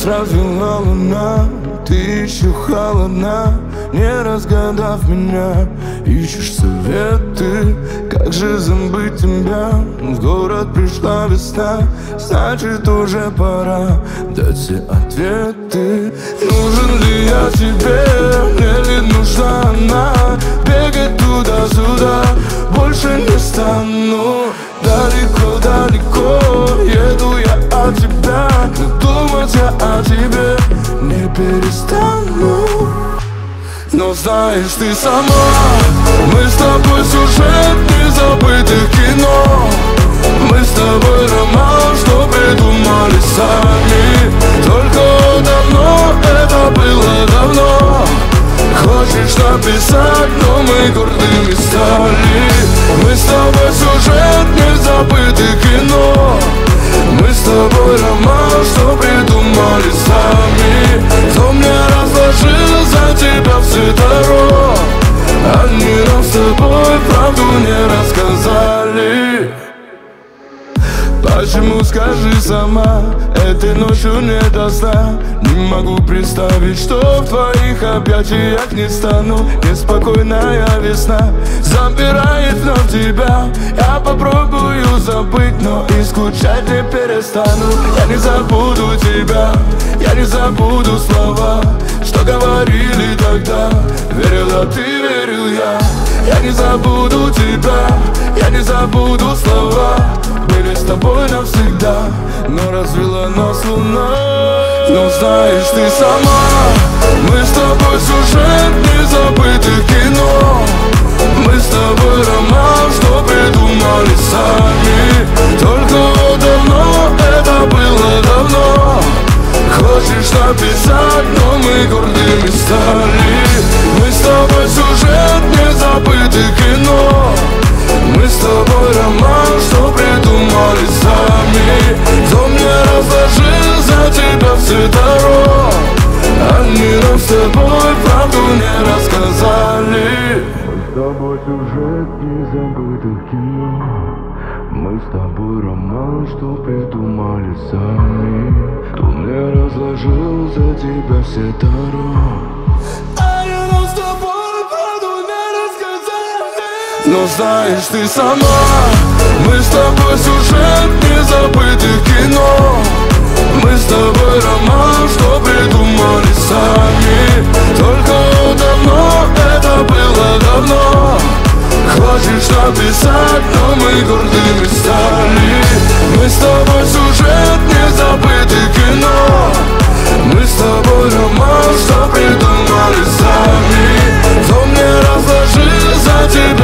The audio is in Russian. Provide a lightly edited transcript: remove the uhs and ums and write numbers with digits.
нас развела луна, ты еще холодна, не разгадав меня. Ищешь советы, как же забыть тебя? В город пришла весна, значит уже пора дать все ответы. Нужен ли я тебе, мне ли нужна она? Бегать туда-сюда больше не стану. Далеко-далеко еду я от тебя, но думать я о тебе не перестану. Но знаешь ты сама, мы с тобой сюжет незабытых кино. Мы с тобой роман, что придумали сами. Только давно, это было давно. Хочешь написать, но мы гордыми стали. Мы с тобой сюжет незабытых кино. Мы с тобой роман, что придумали сами. Кто мне разложил за тебя все таро? Они нам с тобой правду не рассказали. Почему, скажи сама, этой ночью не до сна? Не могу представить, что в твоих объятиях не стану. Неспокойная весна забирает вновь тебя. Я попробую забыть, но и скучать не перестану. Я не забуду тебя, я не забуду слова, что говорили тогда. Верила ты, верил я. Я не забуду тебя, я не забуду слова. Были с тобой навсегда, но развела нас луна. Но знаешь ты сама, мы с тобой сюжет незабытых кино. Мы с тобой роман, что придумали сами. Только давно, это было давно. Хочешь написать, но мы гордыми стали. Мы с тобой сюжет незабытых кино. Мы с тобой роман, что придумали сами. Кто мне разложил за тебя все таро? Они нам с тобой правду не рассказали. Мы с тобой сюжет незабытых кино. Мы с тобой роман, что придумали сами. Кто мне разложил за тебя все таро? Они нам с тобой правду не рассказали. Но знаешь ты сама, мы с тобой сюжет незабытых кино. Мы с тобой роман, что придумали сами. Только давно, это было давно. Хочешь написать, но мы гордыми стали. Мы с тобой сюжет незабытых кино. Мы с тобой роман, что придумали сами. Кто мне разложил за тебя